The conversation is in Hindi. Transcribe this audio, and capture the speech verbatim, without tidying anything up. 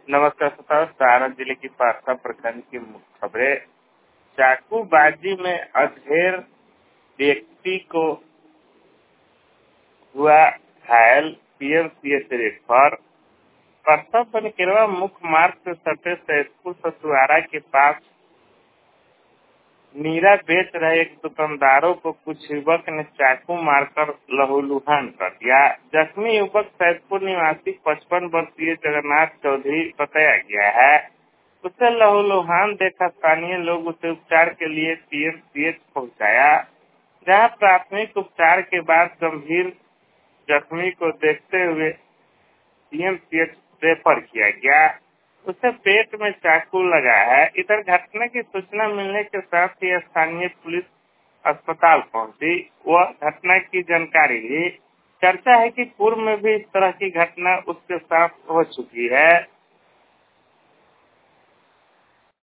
नमस्कार श्रोताओं, सारण जिले की पारसा प्रखंड की मुख्य खबरें। चाकूबाजी में अधेड़ व्यक्ति को हुआ घायल, पीएमसीएच रेफर। परसा बनकेरवा मुख्य मार्ग से सटे सैदपुर सतुआरा के पास नीरा बेच रहे एक दुकानदारों को कुछ युवक ने चाकू मारकर लहूलुहान कर दिया। जख्मी युवक सैदपुर निवासी पचपन वर्षीय जगन्नाथ चौधरी बताया गया है। उसे लहूलुहान देखा स्थानीय लोग उसे उपचार के लिए पीएमसीएच पहुंचाया, जहां प्राथमिक उपचार के बाद गंभीर जख्मी को देखते हुए पीएमसीएच रेफर किया गया। उसे पेट में चाकू लगा है। इधर घटना की सूचना मिलने के साथ ही स्थानीय पुलिस अस्पताल पहुंची। वह घटना की जानकारी ली। चर्चा है कि पूर्व में भी इस तरह की घटना उसके साथ हो चुकी है।